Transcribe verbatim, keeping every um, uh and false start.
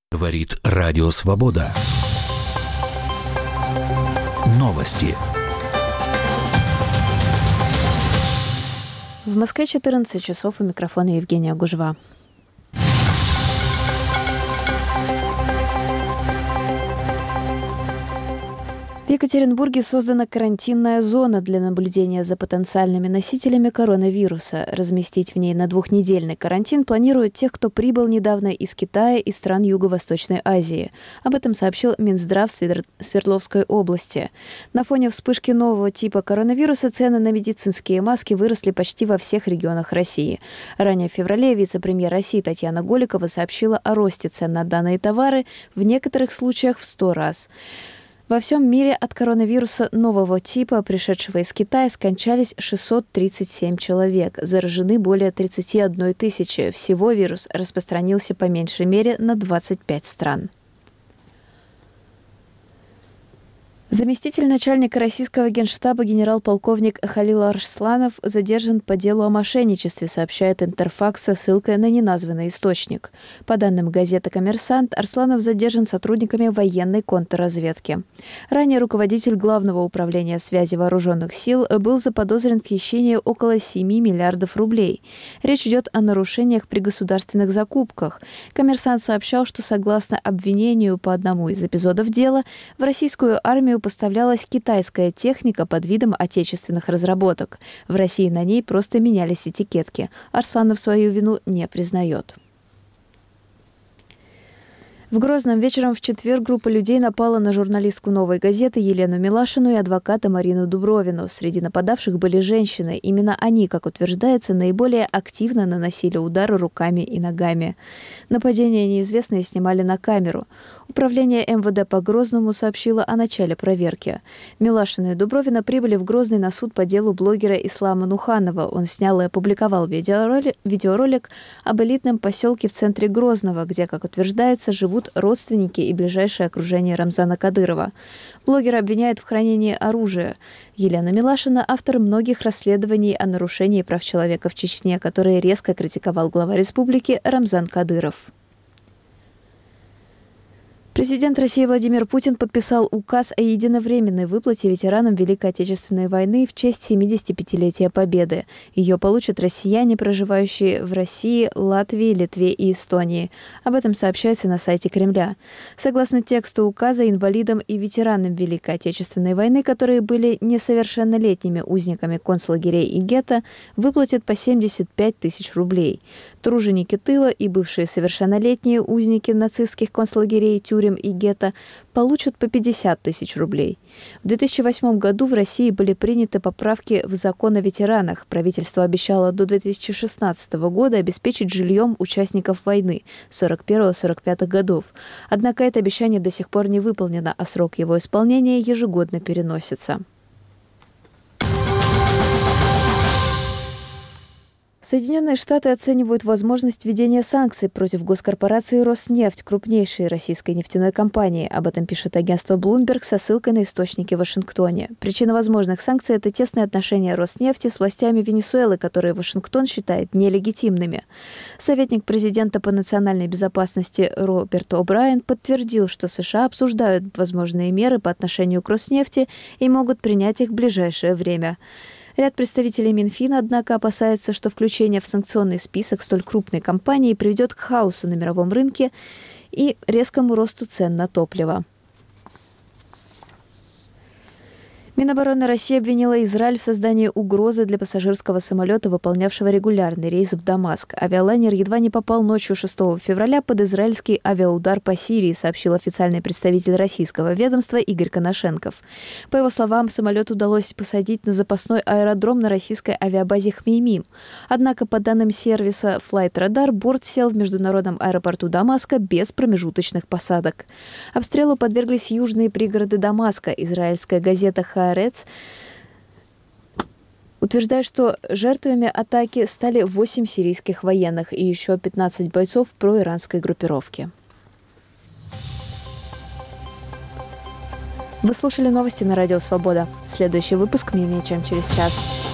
Говорит Радио Свобода. Новости. В Москве четырнадцать часов, у микрофона Евгения Гужва. В Екатеринбурге создана карантинная зона для наблюдения за потенциальными носителями коронавируса. Разместить в ней на двухнедельный карантин планируют тех, кто прибыл недавно из Китая и стран Юго-Восточной Азии. Об этом сообщил Минздрав Свердловской области. На фоне вспышки нового типа коронавируса цены на медицинские маски выросли почти во всех регионах России. Ранее в феврале вице-премьер России Татьяна Голикова сообщила о росте цен на данные товары, в некоторых случаях в сто раз. Во всем мире от коронавируса нового типа, пришедшего из Китая, скончались шестьсот тридцать семь человек. Заражены более тридцать одна тысяча. Всего вирус распространился по меньшей мере на двадцать пять стран. Заместитель начальника российского генштаба генерал-полковник Халил Арсланов задержан по делу о мошенничестве, сообщает Интерфакс со ссылкой на неназванный источник. По данным газеты «Коммерсант», Арсланов задержан сотрудниками военной контрразведки. Ранее руководитель Главного управления связи вооруженных сил был заподозрен в хищении около семи миллиардов рублей. Речь идет о нарушениях при государственных закупках. «Коммерсант» сообщал, что согласно обвинению по одному из эпизодов дела, в российскую армию поставлялась китайская техника под видом отечественных разработок. В России на ней просто менялись этикетки. Арсланов свою вину не признает. В Грозном вечером в четверг группа людей напала на журналистку «Новой газеты» Елену Милашину и адвоката Марину Дубровину. Среди нападавших были женщины. Именно они, как утверждается, наиболее активно наносили удары руками и ногами. Нападение неизвестные снимали на камеру. Управление эм вэ дэ по Грозному сообщило о начале проверки. Милашина и Дубровина прибыли в Грозный на суд по делу блогера Ислама Нуханова. Он снял и опубликовал видеоролик, видеоролик об элитном поселке в центре Грозного, где, как утверждается, живут родственники и ближайшее окружение Рамзана Кадырова. Блогер обвиняет в хранении оружия. Елена Милашина – автор многих расследований о нарушении прав человека в Чечне, которые резко критиковал глава республики Рамзан Кадыров. Президент России Владимир Путин подписал указ о единовременной выплате ветеранам Великой Отечественной войны в честь семидесятипятилетия Победы. Ее получат россияне, проживающие в России, Латвии, Литве и Эстонии. Об этом сообщается на сайте Кремля. Согласно тексту указа, инвалидам и ветеранам Великой Отечественной войны, которые были несовершеннолетними узниками концлагерей и гетто, выплатят по семьдесят пять тысяч рублей. Труженики тыла и бывшие совершеннолетние узники нацистских концлагерей, тюрем и гетто получат по пятьдесят тысяч рублей. В две тысячи восьмом году в России были приняты поправки в закон о ветеранах. Правительство обещало до две тысячи шестнадцатого года обеспечить жильем участников войны сорок первого — сорок пятого годов. Однако это обещание до сих пор не выполнено, а срок его исполнения ежегодно переносится. Соединенные Штаты оценивают возможность введения санкций против госкорпорации «Роснефть», крупнейшей российской нефтяной компании. Об этом пишет агентство Bloomberg со ссылкой на источники в Вашингтоне. Причина возможных санкций – это тесные отношения Роснефти с властями Венесуэлы, которые Вашингтон считает нелегитимными. Советник президента по национальной безопасности Роберт О'Брайен подтвердил, что США обсуждают возможные меры по отношению к Роснефти и могут принять их в ближайшее время. Ряд представителей Минфина, однако, опасается, что включение в санкционный список столь крупной компании приведет к хаосу на мировом рынке и резкому росту цен на топливо. Минобороны России обвинила Израиль в создании угрозы для пассажирского самолета, выполнявшего регулярный рейс в Дамаск. Авиалайнер едва не попал ночью шестого февраля под израильский авиаудар по Сирии, сообщил официальный представитель российского ведомства Игорь Коношенков. По его словам, самолет удалось посадить на запасной аэродром на российской авиабазе Хмеймим. Однако, по данным сервиса Flight Radar, борт сел в международном аэропорту Дамаска без промежуточных посадок. Обстрелу подверглись южные пригороды Дамаска. Израильская газета «Хаарец» утверждает, что жертвами атаки стали восемь сирийских военных и еще пятнадцать бойцов проиранской группировки. Вы слушали новости на Радио Свобода. Следующий выпуск менее чем через час.